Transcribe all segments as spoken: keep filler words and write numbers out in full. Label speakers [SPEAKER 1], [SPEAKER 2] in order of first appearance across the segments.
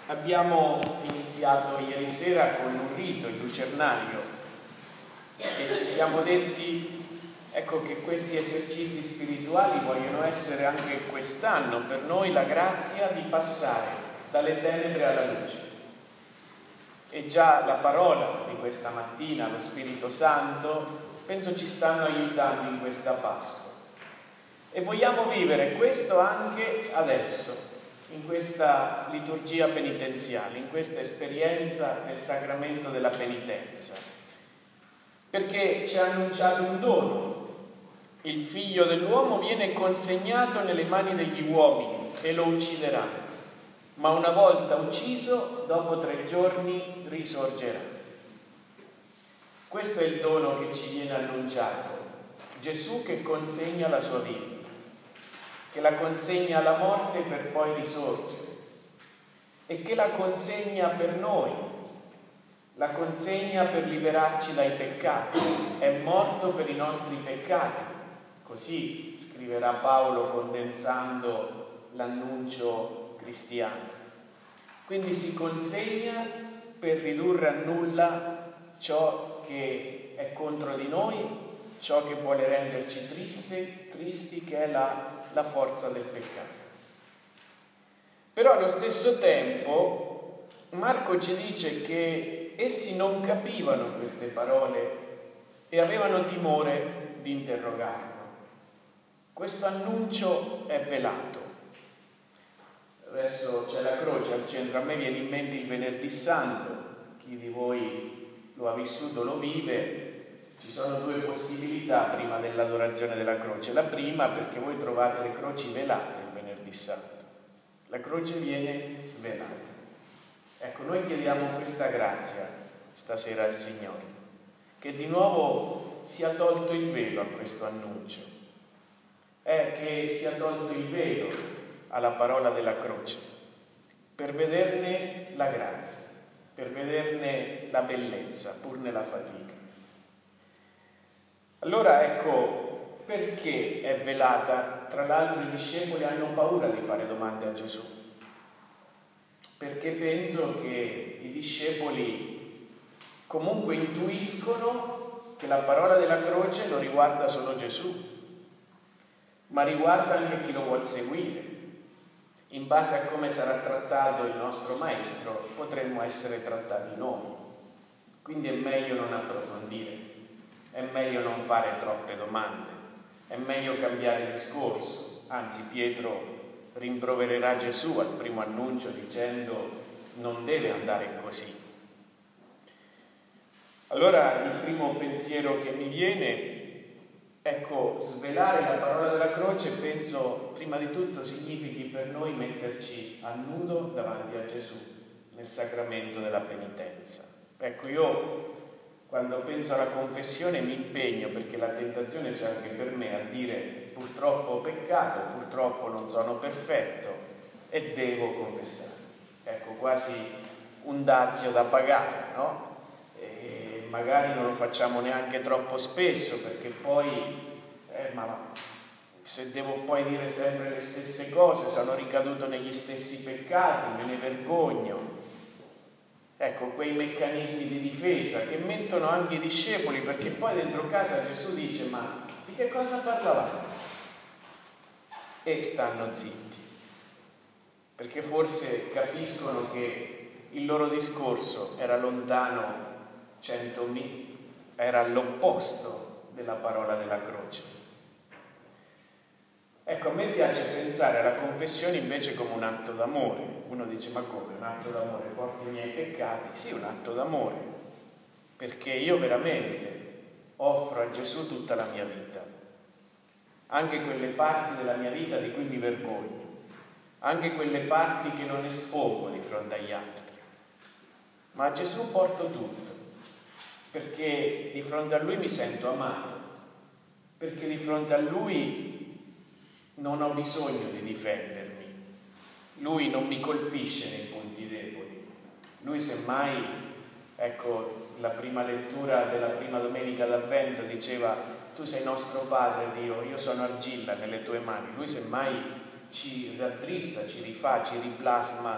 [SPEAKER 1] Abbiamo iniziato ieri sera con un rito, il lucernario, e ci siamo detti, ecco, che questi esercizi spirituali vogliono essere anche quest'anno per noi la grazia di passare dalle tenebre alla luce. E già la parola di questa mattina, lo Spirito Santo, penso ci stanno aiutando in questa Pasqua. E vogliamo vivere questo anche adesso, in questa liturgia penitenziale, in questa esperienza del sacramento della penitenza, perché ci ha annunciato un dono. Il figlio dell'uomo viene consegnato nelle mani degli uomini e lo uccideranno, ma una volta ucciso, dopo tre giorni risorgerà. Questo è il dono che ci viene annunciato. Gesù che consegna la sua vita, che la consegna alla morte per poi risorgere, e che la consegna per noi, la consegna per liberarci dai peccati. È morto per i nostri peccati, così scriverà Paolo condensando l'annuncio cristiano. Quindi si consegna per ridurre a nulla ciò che è contro di noi, ciò che vuole renderci tristi, tristi, che è la la forza del peccato. Però allo stesso tempo Marco ci dice che essi non capivano queste parole e avevano timore di interrogarlo. Questo annuncio è velato. Adesso c'è la croce al centro, a me viene in mente il Venerdì Santo, chi di voi lo ha vissuto lo vive. Ci sono due possibilità prima dell'adorazione della croce. La prima, perché voi trovate le croci velate il Venerdì Santo. La croce viene svelata. Ecco, noi chiediamo questa grazia stasera al Signore, che di nuovo sia tolto il velo a questo annuncio, è che sia tolto il velo alla parola della croce, per vederne la grazia, per vederne la bellezza, pur nella fatica. Allora ecco, perché è velata? Tra l'altro i discepoli hanno paura di fare domande a Gesù, perché penso che i discepoli comunque intuiscono che la parola della croce non riguarda solo Gesù, ma riguarda anche chi lo vuol seguire. In base a come sarà trattato il nostro Maestro, potremmo essere trattati noi. Quindi è meglio non approfondire. È meglio non fare troppe domande, è meglio cambiare discorso. Anzi, Pietro rimprovererà Gesù al primo annuncio dicendo: non deve andare così. Allora il primo pensiero che mi viene, ecco, svelare la parola della croce, penso prima di tutto significhi per noi metterci a nudo davanti a Gesù nel sacramento della penitenza. Ecco, io quando penso alla confessione mi impegno, perché la tentazione c'è anche per me, a dire: purtroppo ho peccato, purtroppo non sono perfetto e devo confessare. Ecco, quasi un dazio da pagare, no? E magari non lo facciamo neanche troppo spesso, perché poi, eh, ma se devo poi dire sempre le stesse cose, sono ricaduto negli stessi peccati, me ne vergogno. Ecco, quei meccanismi di difesa che mettono anche i discepoli, perché poi dentro casa Gesù dice: ma di che cosa parlavate? E stanno zitti, perché forse capiscono che il loro discorso era lontano centomila, era all'opposto della parola della croce. Ecco, a me piace pensare alla confessione invece come un atto d'amore. Uno dice: ma come un atto d'amore? Porto i miei peccati? Sì, un atto d'amore, perché io veramente offro a Gesù tutta la mia vita, anche quelle parti della mia vita di cui mi vergogno, anche quelle parti che non espongo di fronte agli altri, ma a Gesù porto tutto, perché di fronte a Lui mi sento amato, perché di fronte a Lui non ho bisogno di difendermi. Lui non mi colpisce nei punti deboli. Lui semmai, ecco, la prima lettura della prima domenica d'Avvento diceva: tu sei nostro Padre Dio, io sono argilla nelle tue mani. Lui semmai ci raddrizza, ci rifà, ci riplasma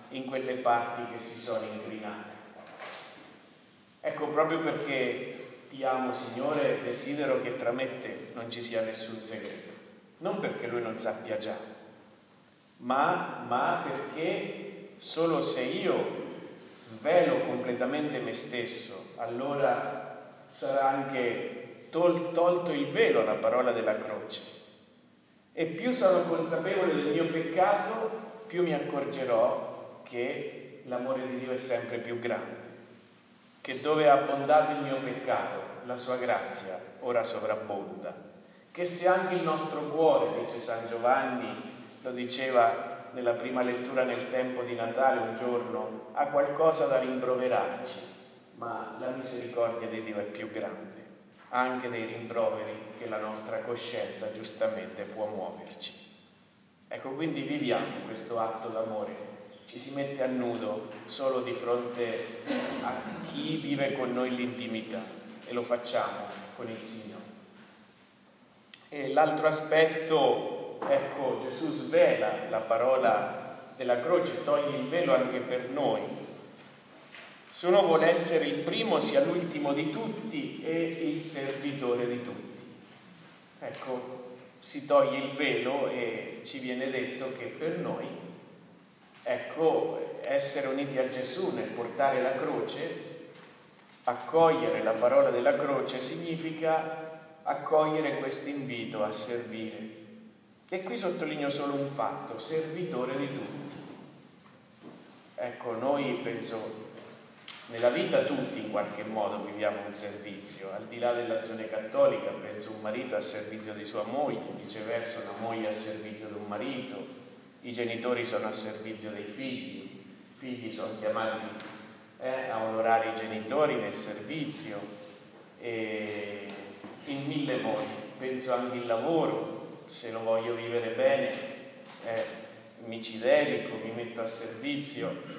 [SPEAKER 1] in quelle parti che si sono inclinate. Ecco, proprio perché ti amo, Signore, desidero che tra me e te non ci sia nessun segreto. Non perché Lui non sappia già, ma, ma perché solo se io svelo completamente me stesso, allora sarà anche tol- tolto il velo alla parola della croce. E più sono consapevole del mio peccato, più mi accorgerò che l'amore di Dio è sempre più grande, che dove è abbondato il mio peccato, la sua grazia ora sovrabbonda, che se anche il nostro cuore, dice San Giovanni, lo diceva nella prima lettura nel tempo di Natale un giorno, ha qualcosa da rimproverarci, ma la misericordia di Dio è più grande anche dei rimproveri che la nostra coscienza giustamente può muoverci. Ecco, quindi viviamo questo atto d'amore, ci si mette a nudo solo di fronte a chi vive con noi l'intimità e lo facciamo con il Signore. E l'altro aspetto, ecco, Gesù svela la parola della croce, toglie il velo anche per noi. Se uno vuole essere il primo, sia l'ultimo di tutti e il servitore di tutti. Ecco, si toglie il velo e ci viene detto che per noi, ecco, essere uniti a Gesù nel portare la croce, accogliere la parola della croce, significa accogliere questo invito a servire. E qui sottolineo solo un fatto: servitore di tutti. Ecco, noi penso nella vita tutti in qualche modo viviamo un servizio, al di là dell'azione cattolica, penso un marito a servizio di sua moglie, viceversa una moglie a servizio di un marito, i genitori sono a servizio dei figli, i figli sono chiamati eh, a onorare i genitori nel servizio, e in mille modi. Penso anche il lavoro, se lo voglio vivere bene, eh, mi ci dedico, mi metto a servizio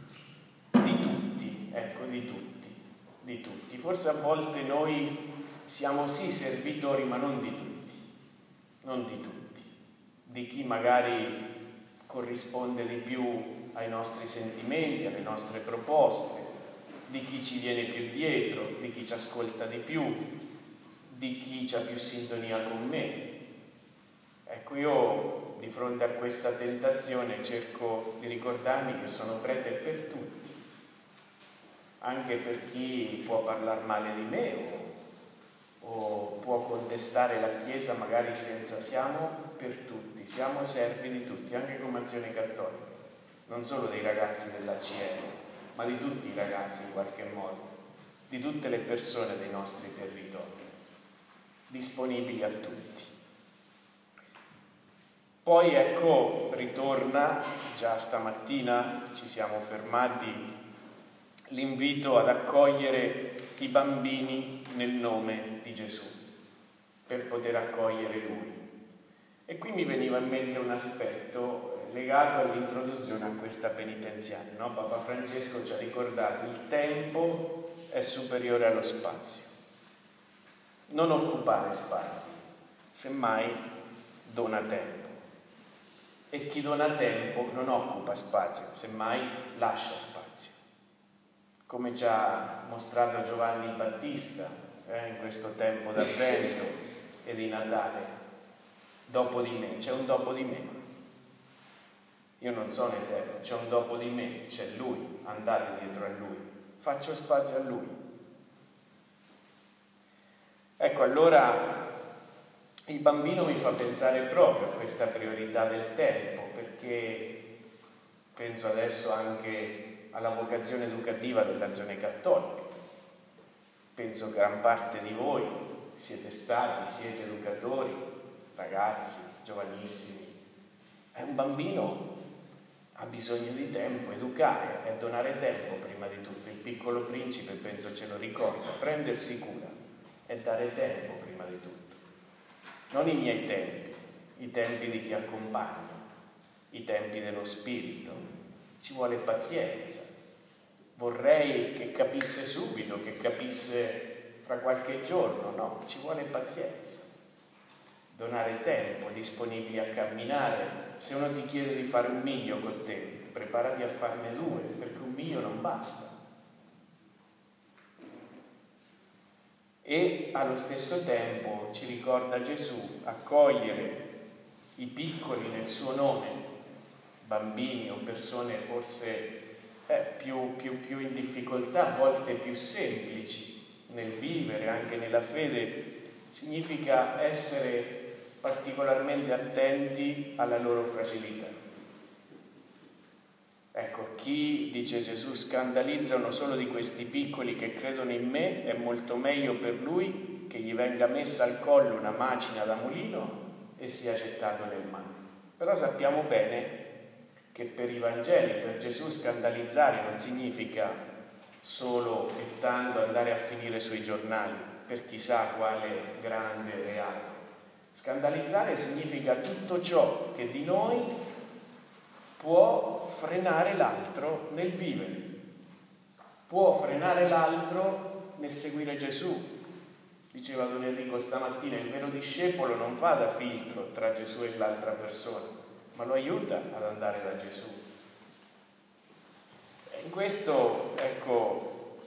[SPEAKER 1] di tutti, ecco, di tutti, di tutti. Forse a volte noi siamo sì servitori, ma non di tutti, non di tutti, di chi magari corrisponde di più ai nostri sentimenti, alle nostre proposte, di chi ci viene più dietro, di chi ci ascolta di più, di chi ha più sintonia con me. Ecco, io di fronte a questa tentazione cerco di ricordarmi che sono prete per tutti, anche per chi può parlare male di me o, o può contestare la Chiesa magari senza. Siamo per tutti, siamo servi di tutti, anche come Azione Cattolica, non solo dei ragazzi dell'A C M, ma di tutti i ragazzi in qualche modo, di tutte le persone dei nostri territori, disponibili a tutti. Poi ecco, ritorna, già stamattina ci siamo fermati, l'invito ad accogliere i bambini nel nome di Gesù, per poter accogliere Lui. E qui mi veniva in mente un aspetto legato all'introduzione a questa penitenziale, no? Papa Francesco ci ha ricordato: il tempo è superiore allo spazio. Non occupare spazi, semmai dona tempo. E chi dona tempo non occupa spazio, semmai lascia spazio. Come ci ha mostrato Giovanni Battista eh, in questo tempo d'Avvento e di Natale. Dopo di me, c'è un dopo di me. Io non sono eterno, c'è un dopo di me, c'è Lui, andate dietro a Lui, faccio spazio a Lui. Ecco, allora il bambino mi fa pensare proprio a questa priorità del tempo, perché penso adesso anche alla vocazione educativa dell'Azione Cattolica. Penso che gran parte di voi siete stati, siete educatori, ragazzi, giovanissimi. È un bambino ha bisogno di tempo, educare è donare tempo prima di tutto. Il Piccolo Principe penso ce lo ricorda, prendersi cura è dare tempo prima di tutto. Non i miei tempi, i tempi di chi accompagna, i tempi dello spirito. Ci vuole pazienza. Vorrei che capisse subito, che capisse fra qualche giorno, no? Ci vuole pazienza. donare tempo, disponibili a camminare. Se uno ti chiede di fare un miglio con te, preparati a farne due, perché un miglio non basta. E allo stesso tempo ci ricorda Gesù accogliere i piccoli nel suo nome, bambini o persone forse eh, più, più, più in difficoltà, a volte più semplici nel vivere, anche nella fede. Significa essere particolarmente attenti alla loro fragilità. Ecco, chi, dice Gesù, scandalizza uno solo di questi piccoli che credono in me, è molto meglio per lui che gli venga messa al collo una macina da mulino e sia gettato nel mare. Però sappiamo bene che per i Vangeli, per Gesù, scandalizzare non significa solo e tanto andare a finire sui giornali per chissà quale grande reato. Scandalizzare significa tutto ciò che di noi può frenare l'altro nel vivere, può frenare l'altro nel seguire Gesù. Diceva Don Enrico stamattina, il vero discepolo non fa da filtro tra Gesù e l'altra persona, ma lo aiuta ad andare da Gesù. E in questo, ecco,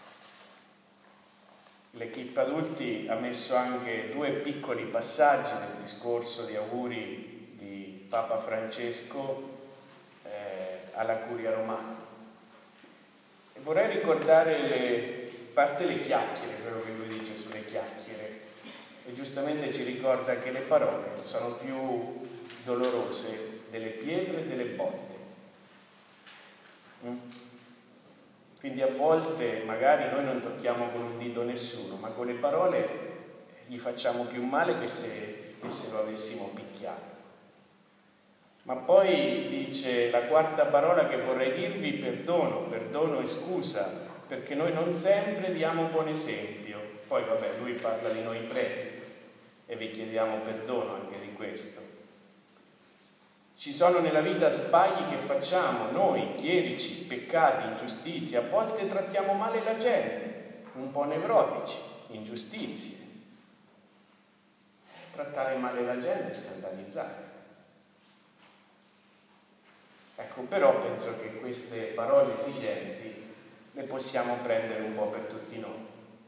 [SPEAKER 1] l'equipe adulti ha messo anche due piccoli passaggi nel discorso di auguri di Papa Francesco eh, alla Curia Romana. E vorrei ricordare le parte le chiacchiere, quello che lui dice sulle chiacchiere, e giustamente ci ricorda che le parole sono più dolorose delle pietre e delle botte. Mm? Quindi a volte magari noi non tocchiamo con un dito nessuno, ma con le parole gli facciamo più male che se, che se lo avessimo picchiato. Ma poi dice la quarta parola che vorrei dirvi, perdono, perdono e scusa, perché noi non sempre diamo buon esempio. Poi vabbè, lui parla di noi preti e vi chiediamo perdono anche di questo. Ci sono nella vita sbagli che facciamo noi, chierici, peccati, ingiustizie, a volte trattiamo male la gente, un po' nevrotici, ingiustizie. Trattare male la gente è scandalizzare. Ecco, però penso che queste parole esigenti le possiamo prendere un po' per tutti noi.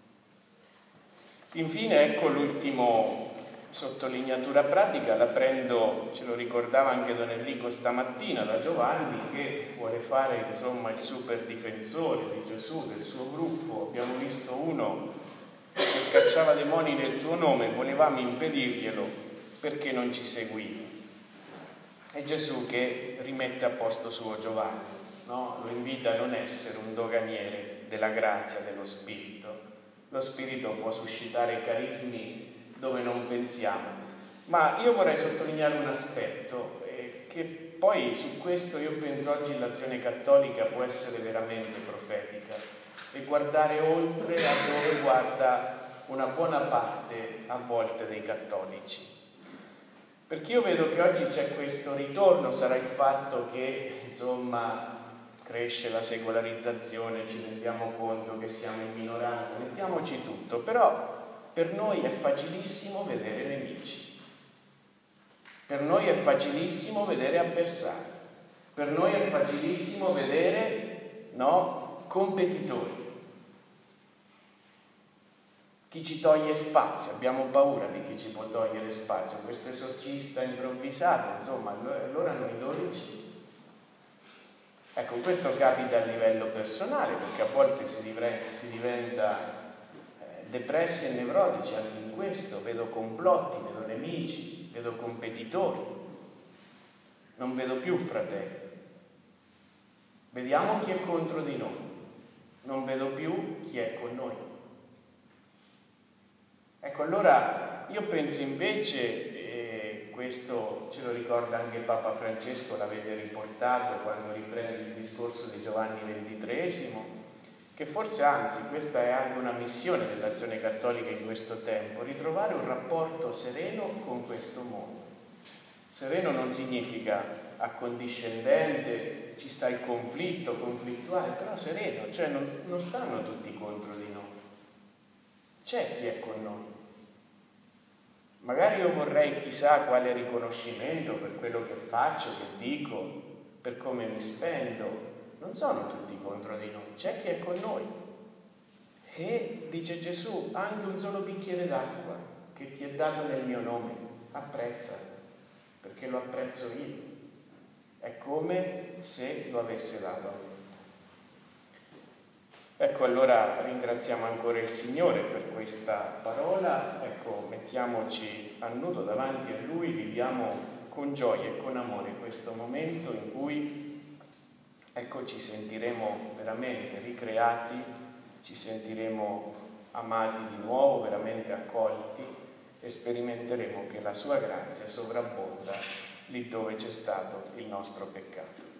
[SPEAKER 1] Infine, ecco l'ultimo sottolineatura pratica, la prendo, ce lo ricordava anche Don Enrico stamattina, da Giovanni, che vuole fare insomma il super difensore di Gesù, del suo gruppo. Abbiamo visto uno che scacciava demoni nel tuo nome, volevamo impedirglielo perché non ci seguiva. È Gesù che rimette a posto suo Giovanni, no? Lo invita a non essere un doganiere della grazia dello Spirito. Lo Spirito può suscitare carismi dove non pensiamo, ma io vorrei sottolineare un aspetto eh, che poi su questo io penso oggi l'azione cattolica può essere veramente profetica e guardare oltre a dove guarda una buona parte a volte dei cattolici. Perché io vedo che oggi c'è questo ritorno, sarà il fatto che insomma cresce la secolarizzazione, ci rendiamo conto che siamo in minoranza, mettiamoci tutto, però per noi è facilissimo vedere nemici, per noi è facilissimo vedere avversari, per noi è facilissimo vedere, no, competitori. Chi ci toglie spazio, abbiamo paura di chi ci può togliere spazio, questo esorcista improvvisato, insomma, allora noi dodici. Ecco, questo capita a livello personale, perché a volte si, diventa, si diventa depressi e nevrotici anche in questo, vedo complotti, vedo nemici, vedo competitori, non vedo più fratelli. Vediamo chi è contro di noi, non vedo più chi è con noi. Ecco, allora io penso invece, e questo ce lo ricorda anche Papa Francesco, l'avete riportato quando riprende il discorso di Giovanni ventitreesimo, che forse anzi questa è anche una missione dell'azione cattolica in questo tempo, ritrovare un rapporto sereno con questo mondo. Sereno non significa accondiscendente, ci sta il conflitto, conflittuale, però sereno, cioè non, non stanno tutti contro di noi, c'è chi è con noi. Magari io vorrei chissà quale riconoscimento per quello che faccio, che dico, per come mi spendo. Non sono tutti contro di noi, c'è chi è con noi. E dice Gesù, anche un solo bicchiere d'acqua che ti è dato nel mio nome, apprezza, perché lo apprezzo io. È come se lo avesse dato a me. Ecco, allora ringraziamo ancora il Signore per questa parola, ecco, mettiamoci a nudo davanti a Lui, viviamo con gioia e con amore questo momento in cui, ecco, ci sentiremo veramente ricreati, ci sentiremo amati di nuovo, veramente accolti e sperimenteremo che la Sua grazia sovrabbonda lì dove c'è stato il nostro peccato.